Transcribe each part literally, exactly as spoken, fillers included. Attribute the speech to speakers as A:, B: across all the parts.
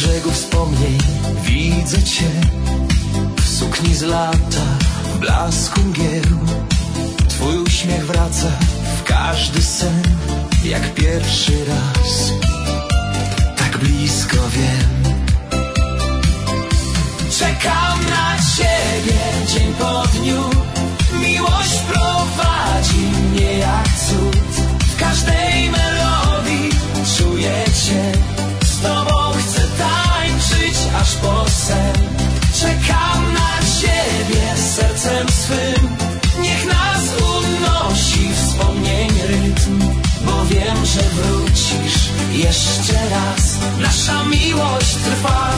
A: brzegu wspomnień widzę cię w sukni z lata, w blasku mgieł. Twój uśmiech wraca w każdy sen, jak pierwszy raz. Tak blisko wiem. Czekam na ciebie dzień po dniu. Miłość prowadzi mnie jak cud. W każdej melodii czuję cię. Z tobą chcę tańczyć aż po sen. Czekam na ciebie sercem swym. Niech nas unosi wspomnień rytm, bo wiem, że wrócisz jeszcze raz. Nasza miłość trwa.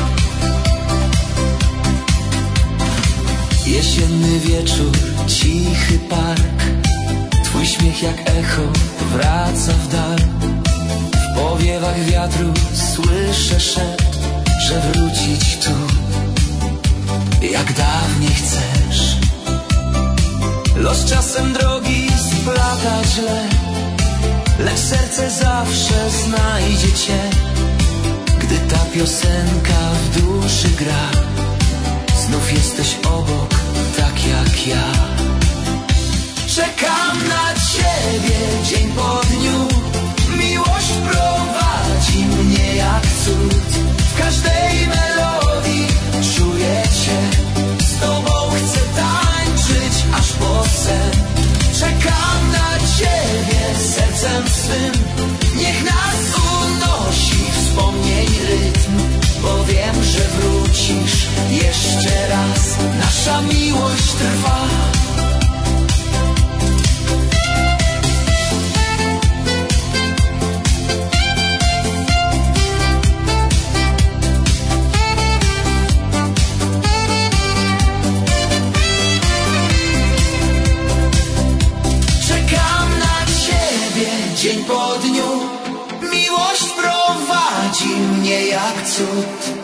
A: Jesienny wieczór, cichy park. Twój śmiech jak echo wraca w dal. W powiewach wiatru słyszę szept, że wrócić tu jak dawniej chcesz. Los czasem drogi splata źle, lecz serce zawsze znajdzie cię. Gdy ta piosenka w duszy gra, znów jesteś obok, tak jak ja. Czekam na ciebie dzień po dniu. Miłość prowadzi mnie jak cud. W każdej melodii czuję cię. Z tobą chcę tańczyć aż po sen. Czekam na ciebie sercem swym. Niech nas unosi wspomnień rytm, bo wiem, że wrócisz jeszcze raz. Nasza miłość trwa. Czekam na ciebie dzień po dniu. Miłość prowadzi mnie jak cud.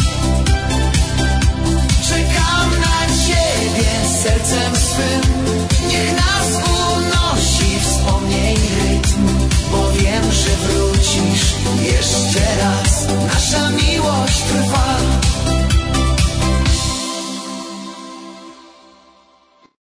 A: Czekam na ciebie sercem swym.